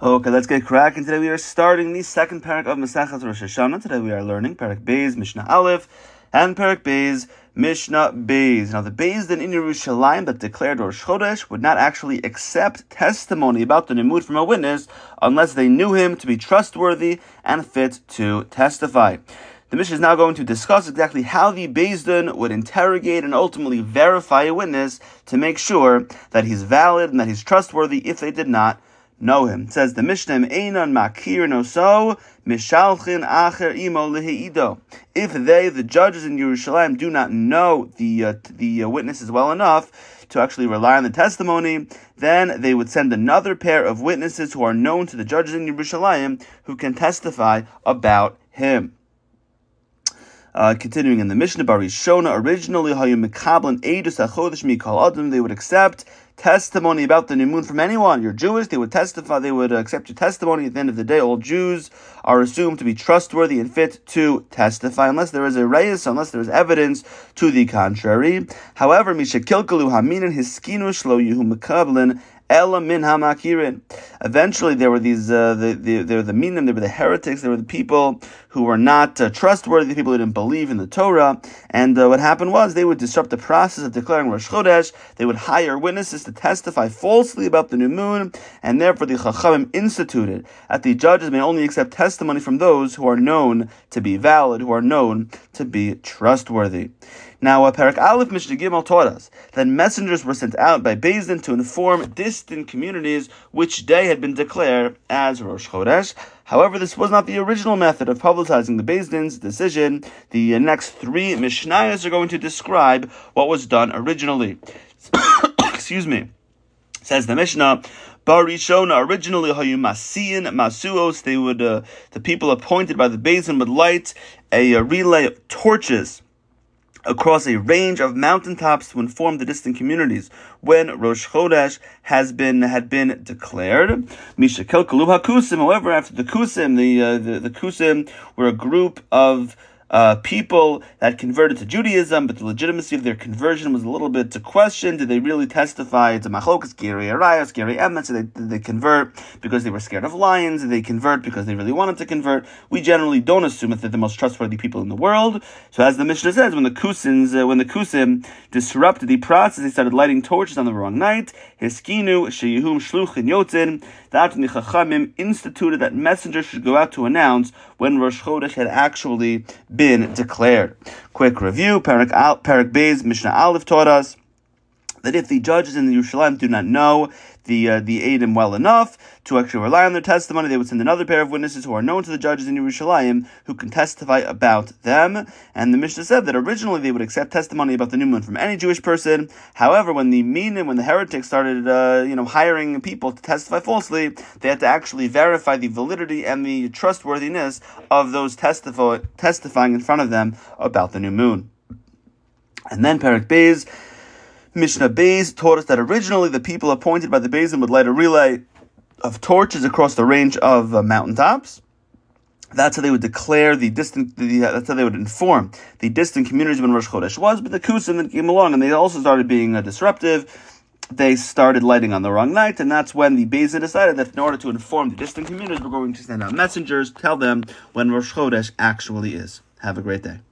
Okay, let's get cracking. Today we are starting the second parak of Masechas Rosh Hashanah. Today we are learning Parak Beis, Mishnah Aleph, and Parak Beis, Mishnah Beis. Now the Beis Din in Yerushalayim that declared Rosh Chodesh would not actually accept testimony about the Nimud from a witness unless they knew him to be trustworthy and fit to testify. The Mishnah is now going to discuss exactly how the Beis Din would interrogate and ultimately verify a witness to make sure that he's valid and that he's trustworthy if they did not know him. It says the Mishnah, Einan makir no so mishalchin acher imo leheido. If they, the judges in Yerushalayim, do not know the witnesses well enough to actually rely on the testimony, then they would send another pair of witnesses who are known to the judges in Yerushalayim who can testify about him. Continuing in the Mishnah, Barishona, originally Hayum Mekablan Eidus HaChodesh Mikol Adam, they would accept testimony about the Nimun from anyone. You're Jewish, they would testify, they would accept your testimony. At the end of the day, all Jews are assumed to be trustworthy and fit to testify, unless there is a reyes, unless there is evidence to the contrary. However, Mishakilkalu Haminin Hiskinu Shlo Yehu Mekablan Ela min hamakirin. Eventually, there were these they were the minim, they were the heretics, they were the people who were not trustworthy, the people who didn't believe in the Torah. And what happened was they would disrupt the process of declaring Rosh Chodesh. They would hire witnesses to testify falsely about the new moon, and therefore the Chachamim instituted that the judges may only accept testimony from those who are known to be valid, who are known to be trustworthy. Now, Parak Aleph Mishnah Gimel taught us that messengers were sent out by Beis Din to inform distant communities which day had been declared as Rosh Chodesh. However, this was not the original method of publicizing the Beis Din's decision. The next three Mishnayos are going to describe what was done originally. Excuse me. Says the Mishnah, Barishona, originally Hayumasian Masuos, they would the people appointed by the Beis Din would light a relay of torches across a range of mountaintops to inform the distant communities when Rosh Chodesh had been declared. Misha Kilkalu HaKusim. However, after the Kusim, the Kusim were a group of people that converted to Judaism, but the legitimacy of their conversion was a little bit to question. Did they really testify to Machlokas, Geri Arayos, Geri Emet? So did they convert because they were scared of lions? Did they convert because they really wanted to convert? We generally don't assume that they're the most trustworthy people in the world. So as the Mishnah says, when the Kusim disrupted the process, they started lighting torches on the wrong night. Hiskinu sheyehum shluchin yotzin. That when the Chachamim instituted that messengers should go out to announce when Rosh Chodesh had actually been declared. Quick review, Parak Beis, Mishnah Aleph taught us that if the judges in the Yerushalayim do not know the Eidim well enough to actually rely on their testimony, they would send another pair of witnesses who are known to the judges in Yerushalayim who can testify about them. And the Mishnah said that originally they would accept testimony about the new moon from any Jewish person. However, when the heretics started hiring people to testify falsely, they had to actually verify the validity and the trustworthiness of those testifying in front of them about the new moon. And then Parak Beis, Mishnah Beis taught us that originally the people appointed by the Beis Din would light a relay of torches across the range of mountaintops. That's how they would declare that's how they would inform the distant communities when Rosh Chodesh was. But the Kusim that came along and they also started being disruptive. They started lighting on the wrong night, and that's when the Beis Din decided that in order to inform the distant communities, we're going to send out messengers, tell them when Rosh Chodesh actually is. Have a great day.